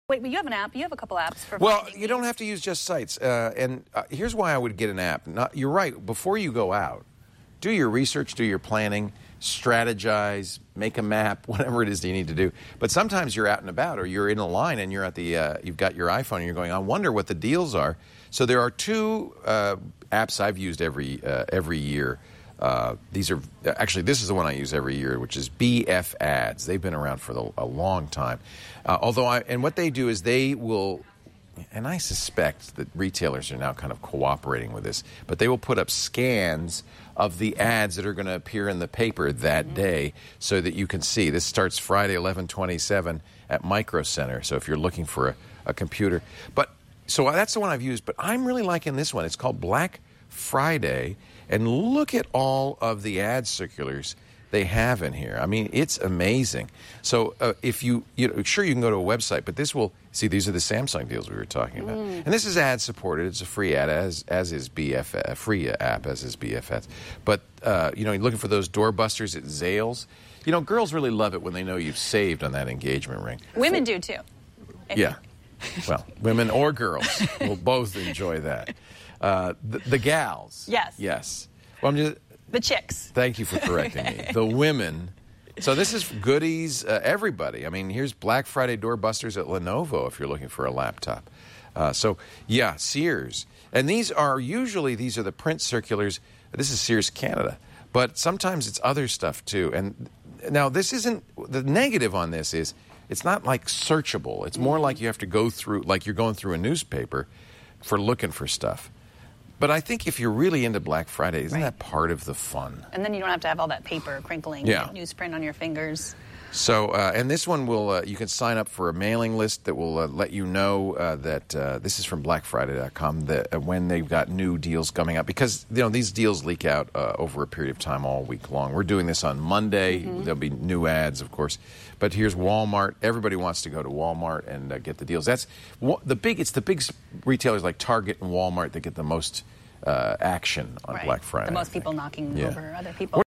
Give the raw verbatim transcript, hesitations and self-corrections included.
Wait, but you have an app. You have a couple apps for Well, finding you don't have to use just sites. Uh, and uh, here's why I would get an app. Not, you're right. Before you go out, do your research, do your planning, strategize, make a map, whatever it is that you need to do. But sometimes you're out and about, or you're in a line and you're at the, uh, you've got your iPhone and you're going, I wonder what the deals are. So there are two uh, apps I've used every uh, every year. Uh, these are actually, this is the one I use every year, which is B F Ads. They've been around for the, a long time. Uh, although, I, and what they do is they will, and I suspect that retailers are now kind of cooperating with this, but they will put up scans of the ads that are going to appear in the paper that day so that you can see. This starts Friday, eleven twenty-seven at Micro Center. So if you're looking for a, a computer. But so that's the one I've used, but I'm really liking this one. It's called Black Friday. And look at all of the ad circulars they have in here. I mean, it's amazing. So uh, if you, you know, sure, you can go to a website, but this will, see, these are the Samsung deals we were talking about. Mm. And this is ad supported. It's a free ad, as as is B F F, a free app, as is B F S. But, uh, you know, you're looking for those doorbusters at Zales. You know, girls really love it when they know you've saved on that engagement ring. Women do, too. Yeah. Well, women or girls will both enjoy that. Uh, the, the gals. Yes. Yes. Well, I'm just, the chicks. Thank you for correcting me. The women. So this is goodies, uh, everybody. I mean, here's Black Friday doorbusters at Lenovo if you're looking for a laptop. Uh, so, yeah, Sears. And these are usually, these are the print circulars. This is Sears Canada. But sometimes it's other stuff, too. And now this isn't, the negative on this is it's not like searchable. It's more like you have to go through, like you're going through a newspaper for looking for stuff. But I think if you're really into Black Friday, isn't right. that part of the fun? And then you don't have to have all that paper crinkling, yeah. newsprint on your fingers. So, uh, and this one will, uh, you can sign up for a mailing list that will uh, let you know uh, that, uh, this is from black friday dot com, that uh, when they've got new deals coming up. Because, you know, these deals leak out uh, over a period of time all week long. We're doing this on Monday. Mm-hmm. There'll be new ads, of course. But here's Walmart. Everybody wants to go to Walmart and uh, get the deals. That's the big, it's the big retailers like Target and Walmart that get the most uh, action on right. Black Friday. The most people knocking yeah. over other people.